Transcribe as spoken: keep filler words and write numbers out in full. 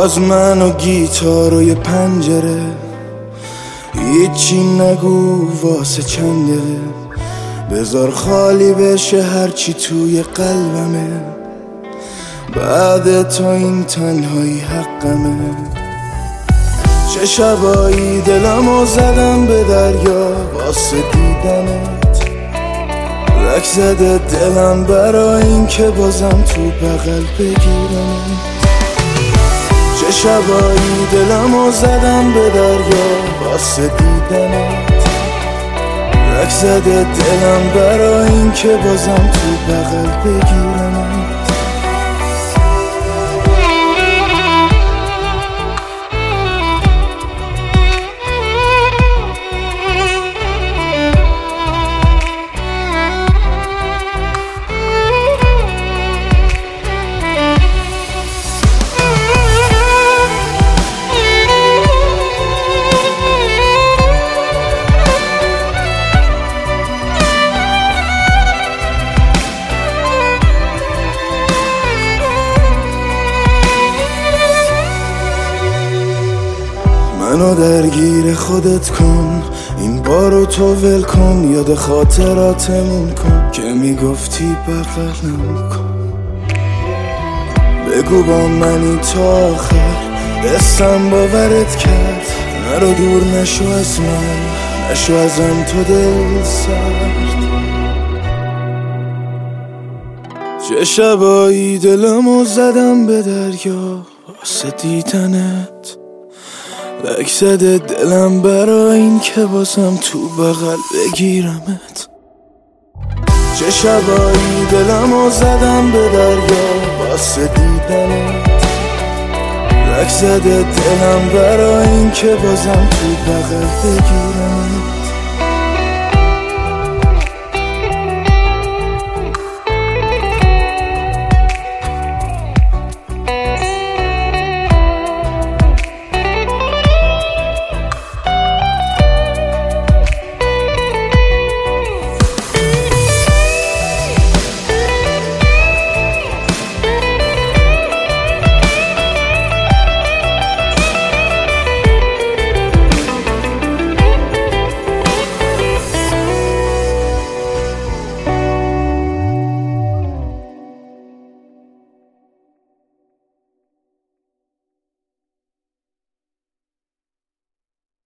باز من و گیتار و یه پنجره، هیچی نگو واسه چند دقیقه، بذار خالی بشه هرچی توی قلبمه، بعد تو این تنهایی حقمه. چه شبایی دلمو زدم به دریا واسه دیدنت، رک زده دلم برای این که بازم تو بغل بگیرم. چه شبایی دلمو زدم به دریا واسه دیدنت، رک زده دلم برای این که بازم تو بغل بگیرم. منو درگیر خودت کن، این بارو تو ول کن، یاد خاطراتمون کن که میگفتی بغلم کن. بگو با منی تا آخر، دستم باورت کرد، نرو دور نشو از من، نشو ازم تو دل سرد. چه شبایی دلمو زدم به دریا واسه دیدنت، لک زده دلم برای این که بازم تو بغل بگیرمت. چه شبایی دلمو زدم به دریا واسه دیدنت، لک زده دلم برای این که بازم تو بغل بگیرمت.